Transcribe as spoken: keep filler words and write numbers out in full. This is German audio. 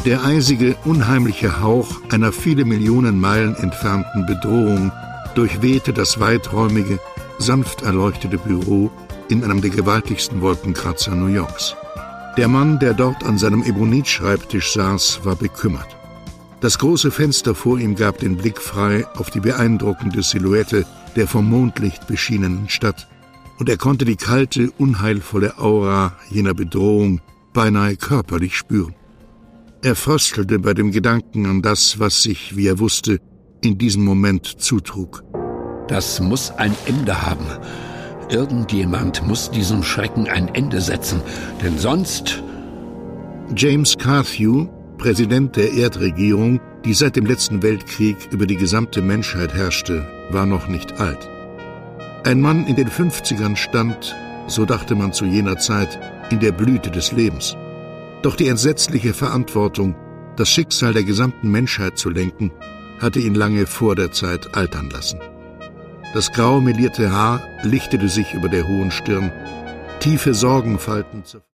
Der eisige, unheimliche Hauch einer viele Millionen Meilen entfernten Bedrohung durchwehte das weiträumige, sanft erleuchtete Büro in einem der gewaltigsten Wolkenkratzer New Yorks. Der Mann, der dort an seinem Ebonitschreibtisch saß, war bekümmert. Das große Fenster vor ihm gab den Blick frei auf die beeindruckende Silhouette der vom Mondlicht beschienenen Stadt, und er konnte die kalte, unheilvolle Aura jener Bedrohung beinahe körperlich spüren. Er fröstelte bei dem Gedanken an das, was sich, wie er wusste, in diesem Moment zutrug. Das muss ein Ende haben. Irgendjemand muss diesem Schrecken ein Ende setzen, denn sonst... James Carthew, Präsident der Erdregierung, die seit dem letzten Weltkrieg über die gesamte Menschheit herrschte, war noch nicht alt. Ein Mann in den Fünfzigern stand, so dachte man zu jener Zeit, in der Blüte des Lebens. Doch die entsetzliche Verantwortung, das Schicksal der gesamten Menschheit zu lenken, hatte ihn lange vor der Zeit altern lassen. Das grau melierte Haar lichtete sich über der hohen Stirn, tiefe Sorgenfalten